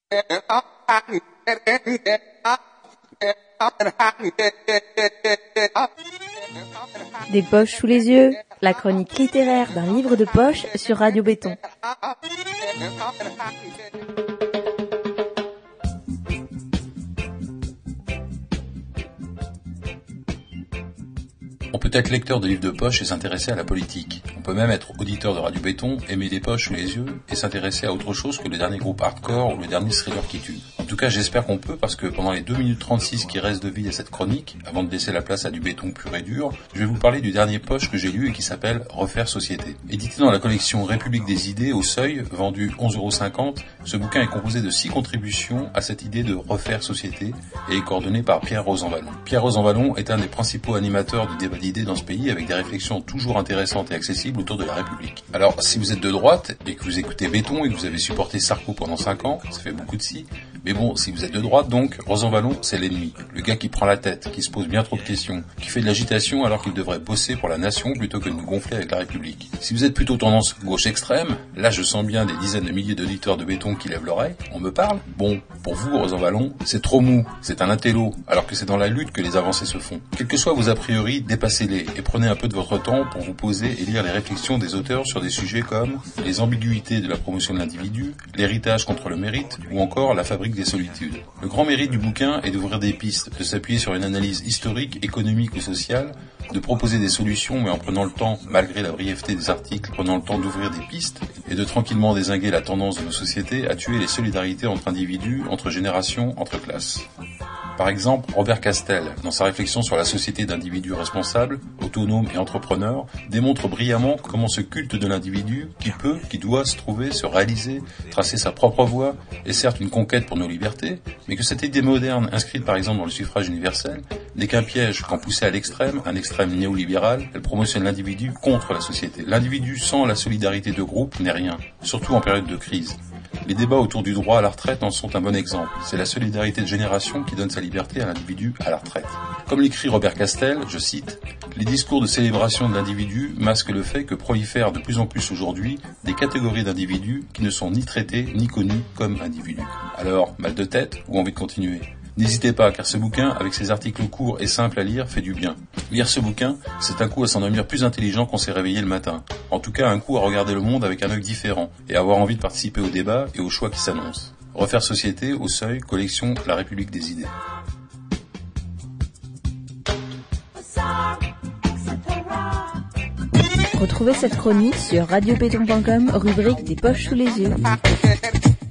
Des poches sous les yeux, la chronique littéraire d'un livre de poche sur Radio Béton. On peut être lecteur de livres de poche et s'intéresser à la politique. On peut même être auditeur de Radio Béton, aimer des poches sous les yeux et s'intéresser à autre chose que le dernier groupe hardcore ou le dernier thriller qui tue. En tout cas, j'espère qu'on peut, parce que pendant les 2 minutes 36 qui restent de vie à cette chronique, avant de laisser la place à du béton pur et dur, je vais vous parler du dernier poche que j'ai lu et qui s'appelle Refaire Société. Édité dans la collection République des idées au Seuil, vendu 11,50 €, ce bouquin est composé de 6 contributions à cette idée de refaire société et est coordonné par Pierre Rosanvallon. Pierre Rosanvallon est un des principaux animateurs du débat d'idées dans ce pays, avec des réflexions toujours intéressantes et accessibles autour de la République. Alors, si vous êtes de droite et que vous écoutez Béton et que vous avez supporté Sarko pendant 5 ans, ça fait beaucoup de si. Mais bon, si vous êtes de droite donc, Rosanvallon, c'est l'ennemi. Le gars qui prend la tête, qui se pose bien trop de questions, qui fait de l'agitation alors qu'il devrait bosser pour la nation plutôt que de nous gonfler avec la République. Si vous êtes plutôt tendance gauche extrême, là je sens bien des dizaines de milliers d'auditeurs de Béton qui lèvent l'oreille. On me parle? Bon, pour vous, Rosanvallon, c'est trop mou, c'est un intello, alors que c'est dans la lutte que les avancées se font. Quels que soient vos a priori, dépassez-les et prenez un peu de votre temps pour vous poser et lire les réflexions des auteurs sur des sujets comme les ambiguïtés de la promotion de l'individu, l'héritage contre le mérite ou encore la fabrique des solitudes. Le grand mérite du bouquin est d'ouvrir des pistes, de s'appuyer sur une analyse historique, économique ou sociale, de proposer des solutions mais en prenant le temps, malgré la brièveté des articles, prenant le temps d'ouvrir des pistes et de tranquillement dézinguer la tendance de nos sociétés à tuer les solidarités entre individus, entre générations, entre classes. Par exemple, Robert Castel, dans sa réflexion sur la société d'individus responsables, autonomes et entrepreneurs, démontre brillamment comment ce culte de l'individu, qui peut, qui doit se trouver, se réaliser, tracer sa propre voie, est certes une conquête pour nos libertés, mais que cette idée moderne, inscrite par exemple dans le suffrage universel, n'est qu'un piège quand poussée à l'extrême, un extrême néolibéral, elle promotionne l'individu contre la société. L'individu sans la solidarité de groupe n'est rien, surtout en période de crise. Les débats autour du droit à la retraite en sont un bon exemple. C'est la solidarité de génération qui donne sa liberté à l'individu à la retraite. Comme l'écrit Robert Castel, je cite, « Les discours de célébration de l'individu masquent le fait que prolifèrent de plus en plus aujourd'hui des catégories d'individus qui ne sont ni traités ni connus comme individus. » Alors, mal de tête ou envie de continuer ? N'hésitez pas, car ce bouquin, avec ses articles courts et simples à lire, fait du bien. Lire ce bouquin, c'est un coup à s'endormir plus intelligent qu'on s'est réveillé le matin. En tout cas, un coup à regarder le monde avec un œil différent et avoir envie de participer au débat et aux choix qui s'annoncent. Refaire société, au Seuil, collection La République des idées. Retrouvez cette chronique sur radiobéton.com, rubrique des poches sous les yeux.